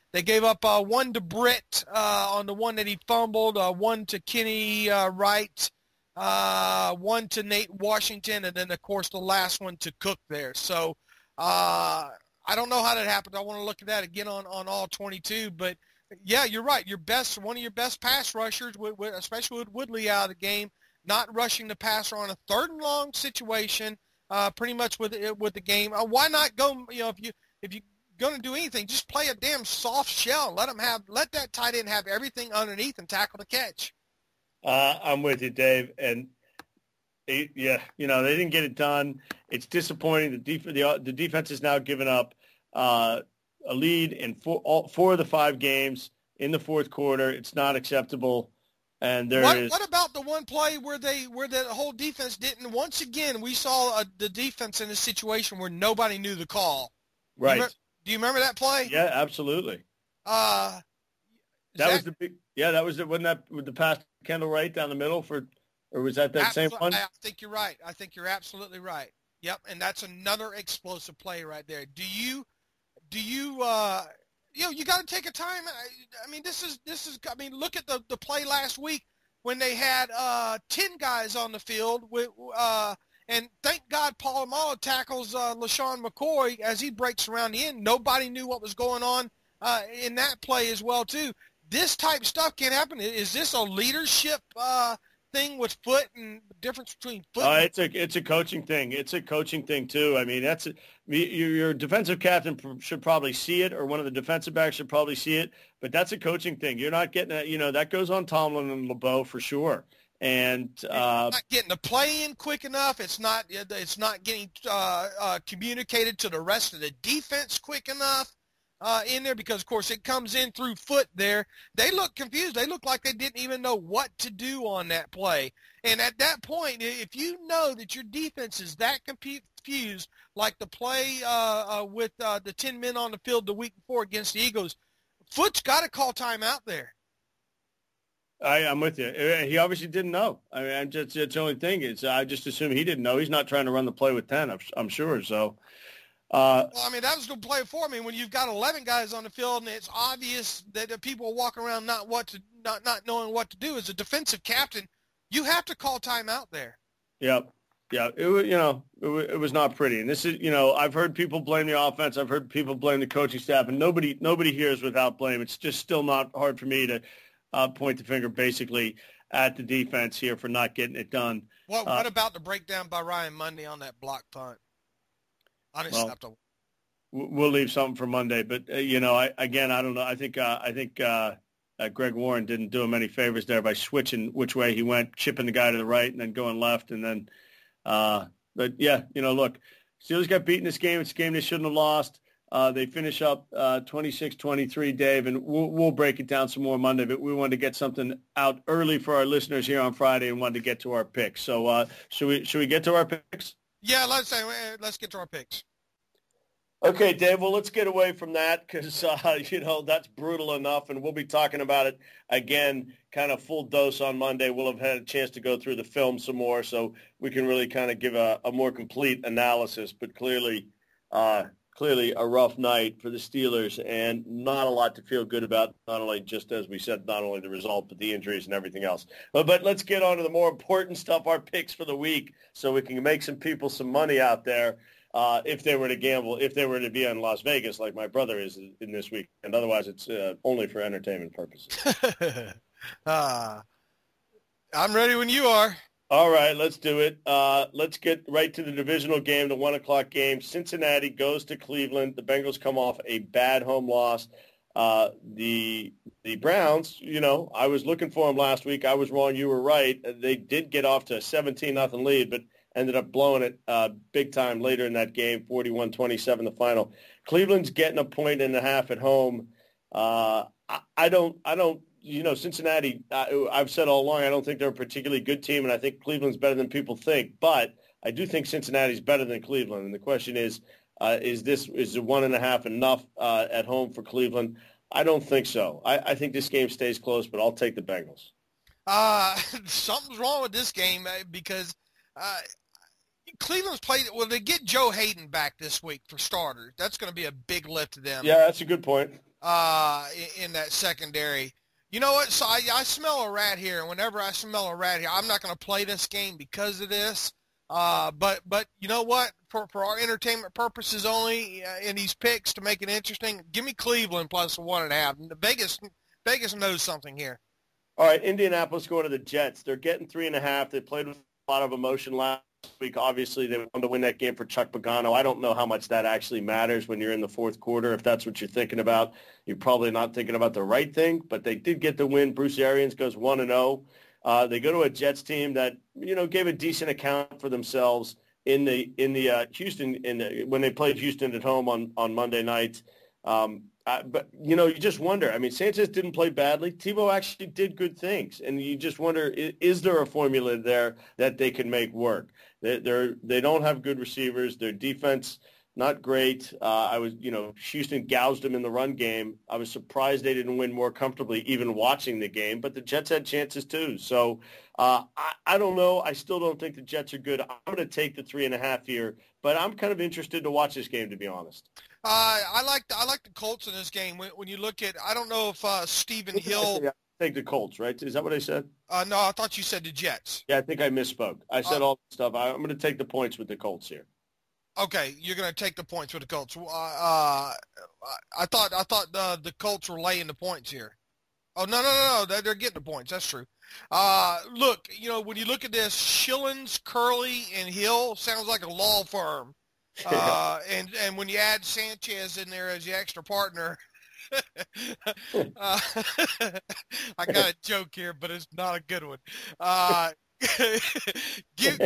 They gave up uh, one to Britt uh, on the one that he fumbled, uh, one to Kenny uh, Wright, uh, one to Nate Washington, and then, of course, the last one to Cook there. So uh, I don't know how that happened. I want to look at that again on, on all twenty-two. But, yeah, you're right. Your best, one of your best pass rushers, with, with, especially with Woodley out of the game, not rushing the passer on a third and long situation, uh, pretty much with with the game. Uh, why not go? You know, if you if you going to do anything, just play a damn soft shell. Let them have, let that tight end have everything underneath and tackle the catch. Uh, I'm with you, Dave. And it, yeah, you know, they didn't get it done. It's disappointing. The, def- the, the defense has now given up uh, a lead in four, all, four of the five games in the fourth quarter. It's not acceptable. And there what, is. What about the one play where they, where the whole defense didn't? Once again, we saw a, the defense in a situation where nobody knew the call. Right. You re- Do you remember that play? Yeah, absolutely. Uh, that, that was the big. Yeah, that was the wasn't that with the pass to Kendall Wright down the middle for, or was that that same one? I think you're right. I think you're absolutely right. Yep, and that's another explosive play right there. Do you, do you, uh, you know, you got to take a time. I, I mean, this is this is. I mean, look at the the play last week when they had uh, ten guys on the field with. Uh, And thank God Paul Amalo tackles uh, LaShawn McCoy as he breaks around the end. Nobody knew what was going on uh, in that play as well, too. This type of stuff can't happen. Is this a leadership uh, thing with Foot and the difference between Foot? Uh, and- it's a it's a coaching thing. It's a coaching thing too. I mean, that's a, your, your defensive captain should probably see it, or one of the defensive backs should probably see it. But that's a coaching thing. You're not getting that. You know, that goes on Tomlin and LeBeau for sure. And uh, not getting the play in quick enough. It's not. It's not getting uh, uh, communicated to the rest of the defense quick enough uh, in there because, of course, it comes in through Foot there. They look confused. They look like they didn't even know what to do on that play. And at that point, if you know that your defense is that confused, like the play uh, uh, with uh, the ten men on the field the week before against the Eagles, Foot's got to call timeout there. I, I'm with you. He obviously didn't know. I mean, I'm just, it's the only thing is I just assume he didn't know. He's not trying to run the play with ten, I'm, I'm sure. So, uh, well, I mean, that was the play for me when you've got eleven guys on the field and it's obvious that the people are walking around not what to not not knowing what to do. As a defensive captain, you have to call timeout there. Yep. Yeah, it was, you know, it, it was not pretty. And this is, you know, I've heard people blame the offense. I've heard people blame the coaching staff, and nobody nobody here is without blame. It's just still not hard for me to uh, point the finger basically at the defense here for not getting it done. What, uh, what about the breakdown by Ryan Monday on that block punt? Unacceptable. Well, we'll leave something for Monday. But, uh, you know, I, again, I don't know. I think uh, I think uh, uh, Greg Warren didn't do him any favors there by switching which way he went, chipping the guy to the right and then going left and then uh, – but, yeah, you know, look, Steelers got beaten this game. It's a game they shouldn't have lost. Uh, they finish up uh, twenty-six twenty-three, Dave, and we'll, we'll break it down some more Monday. But we wanted to get something out early for our listeners here on Friday and wanted to get to our picks. So uh, should we should we get to our picks? Yeah, let's say let's get to our picks. Okay, Dave. Well, let's get away from that because uh, you know that's brutal enough, and we'll be talking about it again, kind of full dose on Monday. We'll have had a chance to go through the film some more, so we can really kind of give a, a more complete analysis. But clearly. Uh, Clearly a rough night for the Steelers and not a lot to feel good about, not only just as we said, not only the result, but the injuries and everything else. But, but let's get on to the more important stuff, our picks for the week, so we can make some people some money out there uh, if they were to gamble, if they were to be in Las Vegas like my brother is in this week. And otherwise, it's uh, only for entertainment purposes. uh, I'm ready when you are. All right, let's do it. Uh, let's get right to the divisional game, the one o'clock game. Cincinnati goes to Cleveland. The Bengals come off a bad home loss. Uh, the the Browns, you know, I was looking for them last week. I was wrong. You were right. They did get off to a seventeen nothing lead, but ended up blowing it uh, big time later in that game, forty-one twenty-seven the final. Cleveland's getting a point and a half at home. Uh, I, I don't I don't. You know, Cincinnati, I, I've said all along, I don't think they're a particularly good team, and I think Cleveland's better than people think. But I do think Cincinnati's better than Cleveland. And the question is, uh, is this is the one and a half enough uh, at home for Cleveland? I don't think so. I, I think this game stays close, but I'll take the Bengals. Uh, something's wrong with this game because uh, Cleveland's played – well, they get Joe Hayden back this week for starters. That's going to be a big lift to them. Yeah, that's a good point. uh, in, in that secondary. You know what? So I, I smell a rat here. And whenever I smell a rat here, I'm not going to play this game because of this. Uh, but but you know what? For for our entertainment purposes only, uh, in these picks to make it interesting, give me Cleveland plus one and a half. Vegas Vegas knows something here. All right, Indianapolis going to the Jets. They're getting three and a half. They played with a lot of emotion last week. Obviously, they wanted to win that game for Chuck Pagano. I don't know how much that actually matters when you're in the fourth quarter. If that's what you're thinking about, you're probably not thinking about the right thing. But they did get the win. Bruce Arians goes one and zero. Uh, they go to a Jets team that you know gave a decent account for themselves in the in the uh, Houston in the, when they played Houston at home on on Monday night. Um, Uh, but, you know, you just wonder. I mean, Sanchez didn't play badly. Tebow actually did good things. And you just wonder, is, is there a formula there that they can make work? They, they're, they don't have good receivers. Their defense, not great. Uh, I was, you know, Houston gouged them in the run game. I was surprised they didn't win more comfortably even watching the game. But the Jets had chances too. So uh, I, I don't know. I still don't think the Jets are good. I'm going to take the three and a half here. But I'm kind of interested to watch this game, to be honest. Uh, I like the, I like the Colts in this game. When, when you look at, I don't know if uh, Stephen Hill. I take the Colts, right? Is that what I said? Uh, no, I thought you said the Jets. Yeah, I think I misspoke. I said uh, all the stuff. I, I'm going to take the points with the Colts here. Okay, you're going to take the points with the Colts. Uh, uh, I thought I thought uh, the Colts were laying the points here. Oh no no no no! They're getting the points. That's true. Uh, look, you know when you look at this, Schillens, Curley, and Hill sounds like a law firm. Uh, and, and when you add Sanchez in there as the extra partner, uh, I got a joke here, but it's not a good one. Uh, give,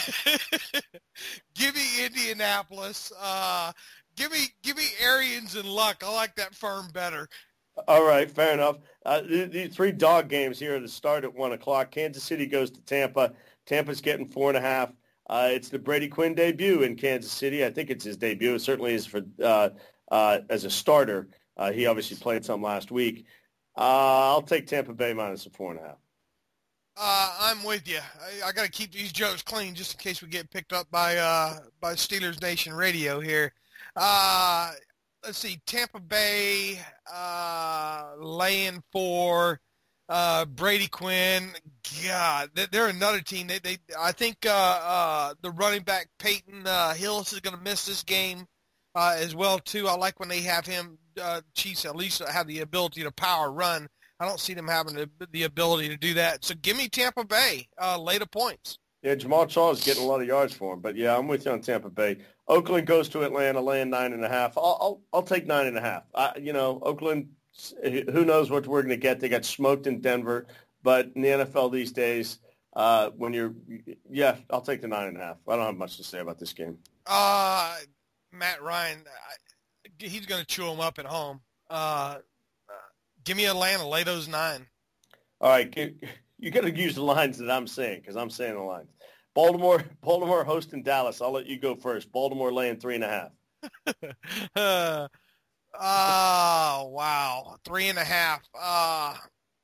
give me Indianapolis. Uh, give me, give me Arians and Luck. I like that firm better. All right, fair enough. Uh, the, the three dog games here to start at one o'clock. Kansas City goes to Tampa. Tampa's getting four and a half. Uh, it's the Brady Quinn debut in Kansas City. I think it's his debut. It certainly is for uh, uh, as a starter. Uh, he obviously played some last week. Uh, I'll take Tampa Bay minus a four and a half. Uh, I'm with you. I, I got to keep these jokes clean just in case we get picked up by uh, by Steelers Nation Radio here. Uh, let's see, Tampa Bay uh, laying four. Uh, Brady Quinn, God, they're another team. They, they, I think uh, uh, the running back Peyton uh, Hillis is going to miss this game uh, as well too. I like when they have him. Uh, Chiefs at least have the ability to power run. I don't see them having the, the ability to do that. So give me Tampa Bay, uh, lay the points. Yeah, Jamal Charles is getting a lot of yards for him, but yeah, I'm with you on Tampa Bay. Oakland goes to Atlanta, laying nine and a half. I'll, I'll, I'll take nine and a half. I, you know, Oakland. Who knows what we're going to get? They got smoked in Denver, but in the N F L these days, uh, when you're, yeah, I'll take the nine and a half. I don't have much to say about this game. Uh, Matt Ryan, he's going to chew them up at home. Uh, give me Atlanta, lay those nine. All right, you got to use the lines that I'm saying because I'm saying the lines. Baltimore, Baltimore hosting Dallas. I'll let you go first. Baltimore laying three and a half. uh, Oh, wow. Three and a half. Uh,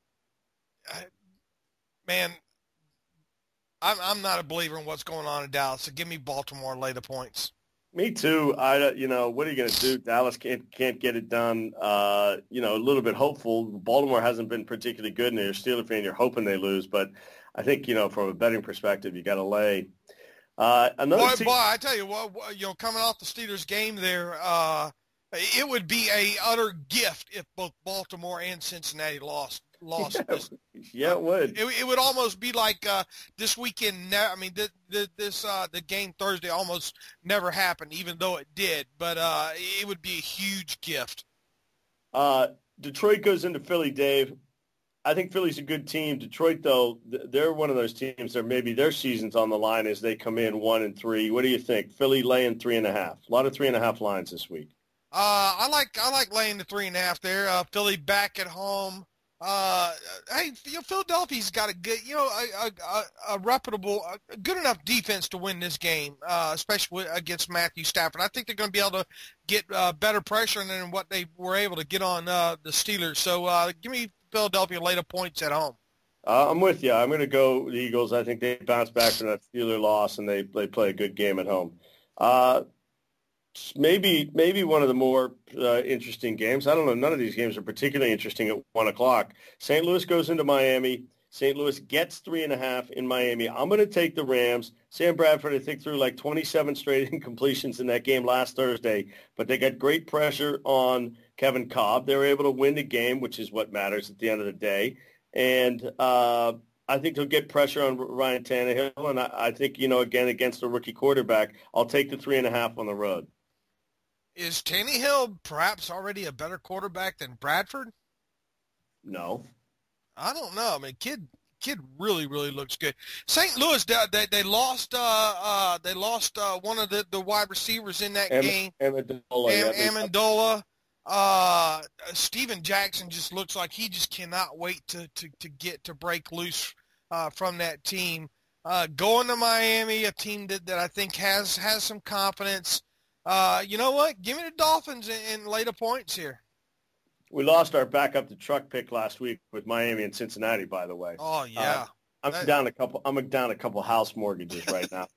man, I'm, I'm not a believer in what's going on in Dallas, so give me Baltimore and lay the points. Me too. I, you know, what are you going to do? Dallas can't can't get it done. Uh, you know, a little bit hopeful. Baltimore hasn't been particularly good, and you're a Steeler fan. You're hoping they lose, but I think you know, from a betting perspective, you got to lay. Uh, another boy, team- boy, I tell you what, you know, coming off the Steelers game there, uh, it would be a utter gift if both Baltimore and Cincinnati lost. Lost. Yeah, this. yeah it would. It, it would almost be like uh, this weekend. Ne- I mean, the, the, this uh, the game Thursday almost never happened, even though it did. But uh, it would be a huge gift. Uh, Detroit goes into Philly, Dave. I think Philly's a good team. Detroit, though, they're one of those teams that maybe their season's on the line as they come in one and three. What do you think? Philly laying three and a half. A lot of three and a half lines this week. Uh, I like I like laying the three and a half there. Uh, Philly back at home. Uh, hey, you know, Philadelphia's got a good, you know, a, a, a reputable, a good enough defense to win this game, uh, especially against Matthew Stafford. I think they're going to be able to get uh, better pressure than what they were able to get on uh, the Steelers. So uh, give me Philadelphia later points at home. Uh, I'm with you. I'm going to go the Eagles. I think they bounce back from that Steeler loss, and they, they play a good game at home. Uh, maybe maybe one of the more uh, interesting games. I don't know. None of these games are particularly interesting at one o'clock. Saint Louis goes into Miami. Saint Louis gets three and a half in Miami. I'm going to take the Rams. Sam Bradford, I think, threw like twenty-seven straight incompletions in that game last Thursday, but they got great pressure on Kevin Cobb. They were able to win the game, which is what matters at the end of the day. And uh, I think they'll get pressure on Ryan Tannehill. And I, I think, you know, again, against a rookie quarterback, I'll take the three and a half on the road. Is Tannehill perhaps already a better quarterback than Bradford? No. I don't know. I mean, kid, kid really, really looks good. Saint Louis, they they lost uh uh they lost uh one of the, the wide receivers in that Am- game. Amendola. Am- yeah, Amendola. Uh, Steven Jackson just looks like he just cannot wait to to, to get to break loose uh, from that team. Uh, going to Miami, a team that, that I think has has some confidence. Uh, you know what? Give me the Dolphins and, and lay the points here. We lost our backup to truck pick last week with Miami and Cincinnati, by the way. Oh yeah, uh, I'm that... down a couple. I'm down a couple house mortgages right now.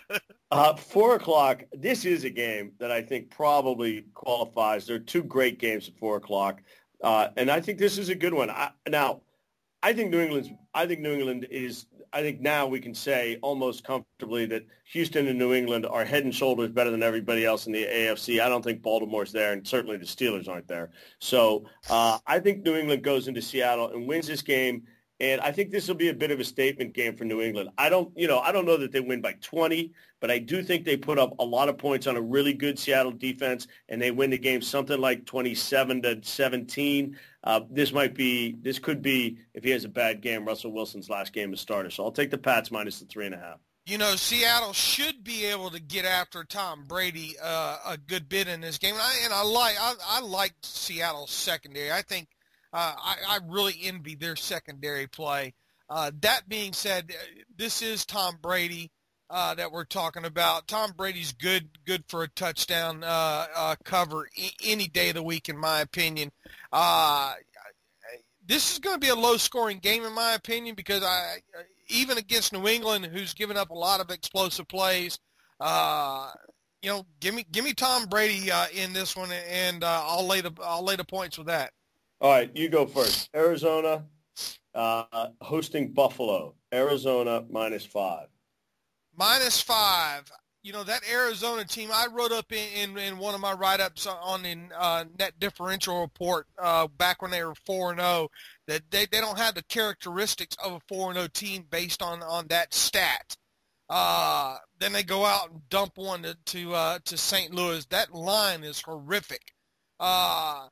uh, four o'clock. This is a game that I think probably qualifies. There are two great games at four o'clock, uh, and I think this is a good one. I, now, I think New England's. I think New England is. I think now we can say almost comfortably that Houston and New England are head and shoulders better than everybody else in the A F C. I don't think Baltimore's there, and certainly the Steelers aren't there. So uh, I think New England goes into Seattle and wins this game, and I think this will be a bit of a statement game for New England. I don't, you know, I don't know that they win by twenty, but I do think they put up a lot of points on a really good Seattle defense, and they win the game something like twenty-seven to seventeen. Uh, this might be, this could be, if he has a bad game, Russell Wilson's last game as starter. So I'll take the Pats minus the three and a half. You know, Seattle should be able to get after Tom Brady uh, a good bit in this game, and I, and I like I, I like Seattle's secondary. I think uh, I, I really envy their secondary play. Uh, that being said, this is Tom Brady uh, that we're talking about. Tom Brady's good good for a touchdown uh, uh, cover any day of the week, in my opinion. Uh, this is going to be a low-scoring game, in my opinion, because I, even against New England, who's given up a lot of explosive plays, uh, you know, give me give me Tom Brady uh, in this one, and uh, I'll lay the I'll lay the points with that. All right, you go first. Arizona uh, hosting Buffalo. Arizona minus five. Minus five. You know, that Arizona team, I wrote up in, in, in one of my write-ups on the uh, net differential report uh, back when they were four and oh, that they, they don't have the characteristics of a four and oh team based on, on that stat. Uh, then they go out and dump one to to, uh, to Saint Louis. That line is horrific. Uh,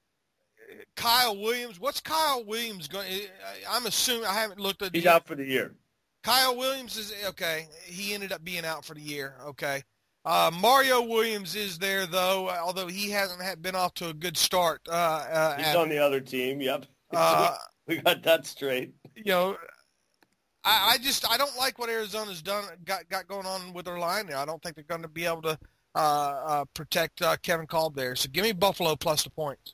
Kyle Williams, what's Kyle Williams going – I'm assuming – I haven't looked at – He's out for the year. Kyle Williams is – okay. He ended up being out for the year. Okay. Uh, Mario Williams is there, though, although he hasn't had, been off to a good start. Uh, uh, He's at, on the other team, yep. Uh, we got that straight. You know, I, I just – I don't like what Arizona's done got, got going on with their line there. I don't think they're going to be able to uh, uh, protect uh, Kevin Kolb there. So give me Buffalo plus the points.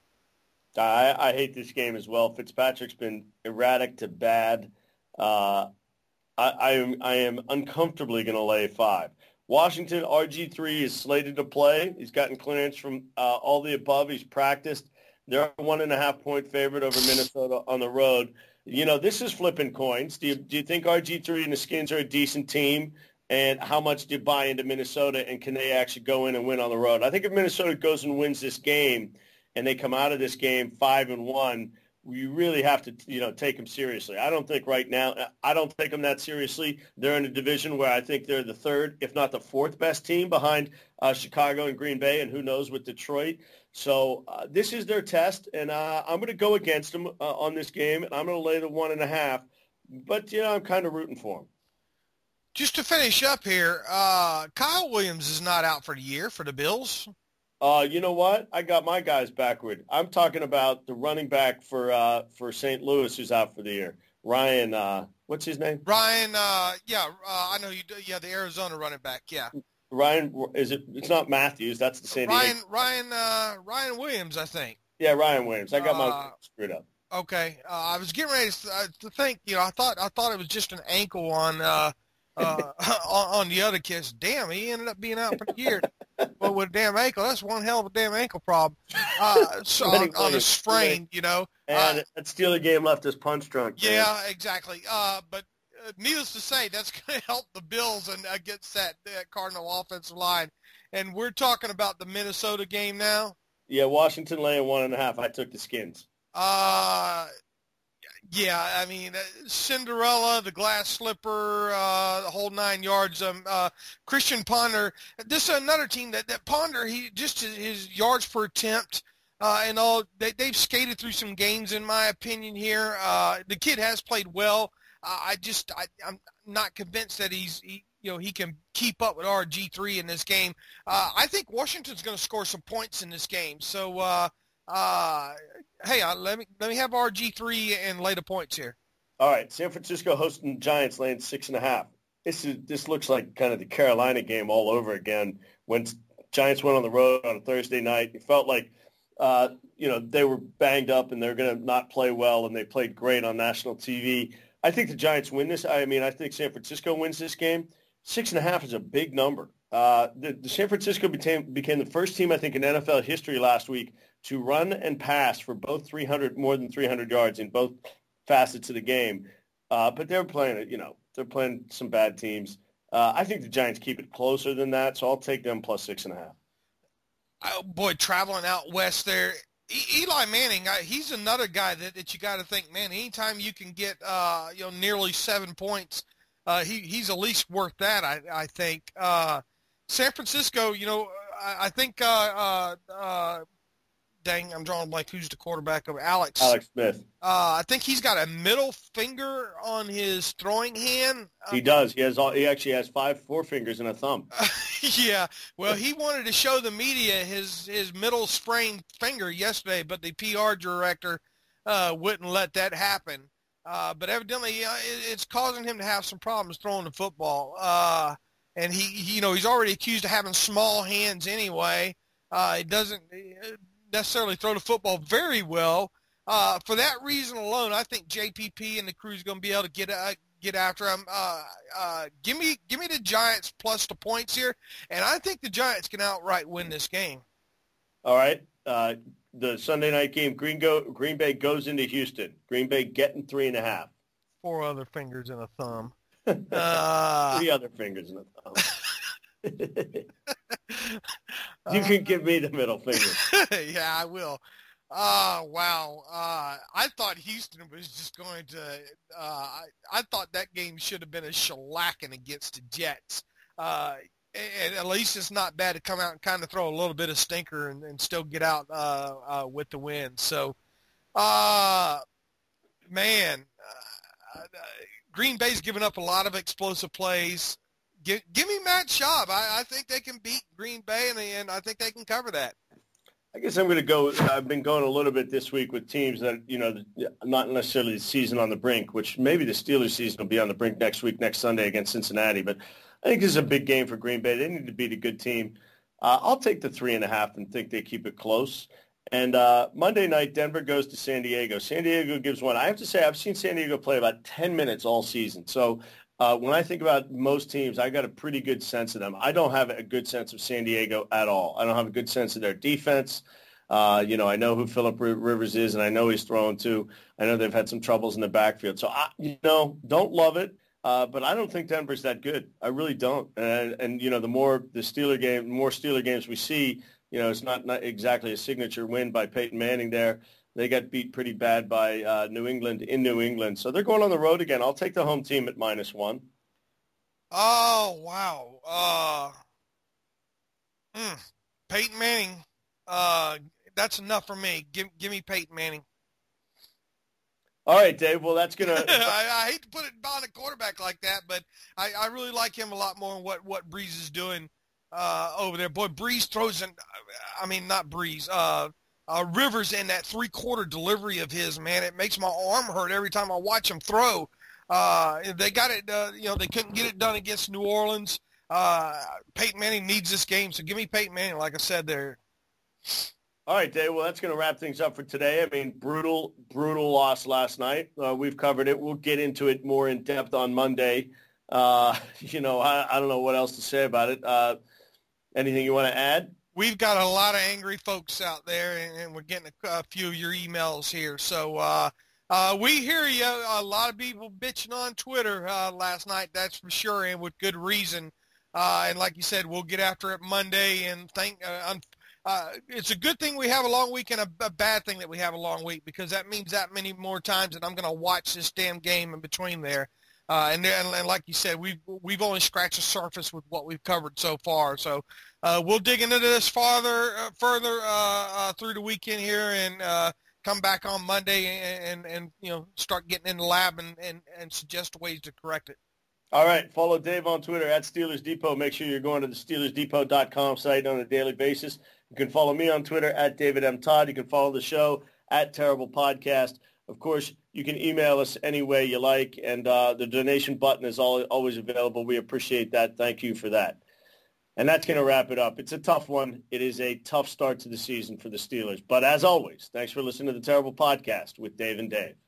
I, I hate this game as well. Fitzpatrick's been erratic to bad. Uh, I, I am I am uncomfortably going to lay five. Washington, R G three is slated to play. He's gotten clearance from uh, all the above. He's practiced. They're a one and a half point favorite over Minnesota on the road. You know, this is flipping coins. Do you, do you think R G three and the Skins are a decent team? And how much do you buy into Minnesota? And can they actually go in and win on the road? I think if Minnesota goes and wins this game, and they come out of this game five and one, we really have to, you know, take them seriously. I don't think right now, I don't take them that seriously. They're in a division where I think they're the third, if not the fourth best team behind uh, Chicago and Green Bay, and who knows with Detroit. So uh, this is their test, and uh, I'm going to go against them uh, on this game, and I'm going to lay the one and a half. But, you know, I'm kind of rooting for them. Just to finish up here, uh, Kyle Williams is not out for the year for the Bills. Uh, you know what? I got my guys backward. I'm talking about the running back for uh, for Saint Louis who's out for the year. Ryan, uh, what's his name? Ryan, uh, yeah, uh, I know you do. Yeah, the Arizona running back, yeah. Ryan, is it? It's not Matthews. That's the San Diego. Ryan, Ryan, uh, Ryan Williams, I think. Yeah, Ryan Williams. I got my uh, screwed up. Okay, uh, I was getting ready to, uh, to think. You know, I thought I thought it was just an ankle on uh, uh, on, on the other kid. Damn, he ended up being out for the year. But foot with a damn ankle. That's one hell of a damn ankle problem. Uh, so on, on a sprain, you know. And uh, that Steeler game left us punch drunk. Man. Yeah, exactly. Uh, but uh, needless to say, that's going to help the Bills and against that, that Cardinal offensive line. And we're talking about the Minnesota game now. Yeah, Washington laying one and a half. I took the Skins. Uh, yeah, I mean, uh, Cinderella, the glass slipper, uh, the whole nine yards. Um, uh, Christian Ponder, this is another team that, that Ponder, he just his, his yards per attempt uh, and all, they, they've skated through some games, in my opinion here. Uh, the kid has played well. Uh, I just, I, I'm not convinced that he's, he, you know, he can keep up with R G three in this game. Uh, I think Washington's going to score some points in this game. So, uh, uh, hey, uh, let me let me have R G three and lay the points here. All right, San Francisco hosting the Giants, laying six and a half. This is this looks like kind of the Carolina game all over again. When Giants went on the road on a Thursday night, it felt like uh, you know they were banged up and they're going to not play well, and they played great on national T V. I think the Giants win this. I mean, I think San Francisco wins this game. Six and a half is a big number. Uh, the, the San Francisco became became the first team, I think, in N F L history last week to run and pass for both three hundred, more than three hundred yards in both facets of the game. Uh, but they're playing it, you know, they're playing some bad teams. Uh, I think the Giants keep it closer than that, so I'll take them plus six and a half. Oh, boy, traveling out west there. E- Eli Manning, I, he's another guy that, that you got to think, man, anytime you can get, uh, you know, nearly seven points, uh, he, he's at least worth that, I, I think. Uh, San Francisco, you know, I, I think, uh, uh, uh, dang, I'm drawing a blank. Who's the quarterback of Alex? Alex Smith. Uh, I think he's got a middle finger on his throwing hand. He does. He has all. He actually has five forefingers and a thumb. Yeah. Well, he wanted to show the media his his middle sprained finger yesterday, but the P R director uh, wouldn't let that happen. Uh, but evidently, uh, it, it's causing him to have some problems throwing the football. Uh, and he, he, you know, he's already accused of having small hands anyway. Uh, he doesn't necessarily throw the football very well. Uh, for that reason alone, I think J P P and the crew is going to be able to get uh, get after him. Uh, uh, give me give me the Giants plus the points here, and I think the Giants can outright win this game. All right. Uh, the Sunday night game, Green, go, Green Bay goes into Houston. Green Bay getting three and a half. Four other fingers and a thumb. Uh, three other fingers and a thumb. You can give me the middle finger. Yeah, I will. Uh, wow. Uh, I thought Houston was just going to uh, – I, I thought that game should have been a shellacking against the Jets. Uh, and at least it's not bad to come out and kind of throw a little bit of stinker and, and still get out uh, uh, with the win. So, uh, man, uh, Green Bay's given up a lot of explosive plays. Give, give me Matt Schaub. I, I think they can beat Green Bay, and, and I think they can cover that. I guess I'm going to go. I've been going a little bit this week with teams that, you know, not necessarily the season on the brink, which maybe the Steelers season will be on the brink next week, next Sunday against Cincinnati. But I think this is a big game for Green Bay. They need to beat a good team. Uh, I'll take the three and a half and think they keep it close. And uh, Monday night, Denver goes to San Diego. San Diego gives one. I have to say, I've seen San Diego play about ten minutes all season. So uh, when I think about most teams, I got a pretty good sense of them. I don't have a good sense of San Diego at all. I don't have a good sense of their defense. Uh, you know, I know who Phillip Rivers is, and I know he's throwing to. I know they've had some troubles in the backfield. So, I, you know, don't love it, uh, but I don't think Denver's that good. I really don't. And, and you know, the more the Steeler game, more Steeler games we see, you know, it's not, not exactly a signature win by Peyton Manning there. They got beat pretty bad by uh, New England in New England. So they're going on the road again. I'll take the home team at minus one. Oh, wow. Uh, mm, Peyton Manning. Uh, that's enough for me. Give give me Peyton Manning. All right, Dave. Well, that's gonna. I, I hate to put it on a quarterback like that, but I, I really like him a lot more than what what Breeze is doing uh, over there. Boy, Breeze throws in. I mean, not Breeze. Uh, uh, Rivers in that three quarter delivery of his, man, it makes my arm hurt every time I watch him throw. Uh, they got it. Uh, you know, they couldn't get it done against New Orleans. Uh, Peyton Manning needs this game, so give me Peyton Manning. Like I said there. All right, Dave. Well, that's going to wrap things up for today. I mean, brutal, brutal loss last night. Uh, we've covered it. We'll get into it more in depth on Monday. Uh, you know, I, I don't know what else to say about it. Uh, Anything you want to add? We've got a lot of angry folks out there, and, and we're getting a, a few of your emails here. So uh, uh, we hear you. A lot of people bitching on Twitter uh, last night, that's for sure, and with good reason. Uh, and like you said, we'll get after it Monday. And thank. Uh, um, uh, it's a good thing we have a long week, and a, a bad thing that we have a long week, because that means that many more times that I'm going to watch this damn game in between there. Uh, and, and, and like you said, we've we've only scratched the surface with what we've covered so far. So uh, we'll dig into this farther uh, further uh, uh, through the weekend here, and uh, come back on Monday and, and, and you know start getting in the lab and, and, and suggest ways to correct it. All right. Follow Dave on Twitter at Steelers Depot. Make sure you're going to the Steelers Depot dot com site on a daily basis. You can follow me on Twitter at David M. Todd. You can follow the show at Terrible Podcast. Of course, you can email us any way you like, and uh, the donation button is all, always available. We appreciate that. Thank you for that. And that's going to wrap it up. It's a tough one. It is a tough start to the season for the Steelers. But as always, thanks for listening to the Terrible Podcast with Dave and Dave.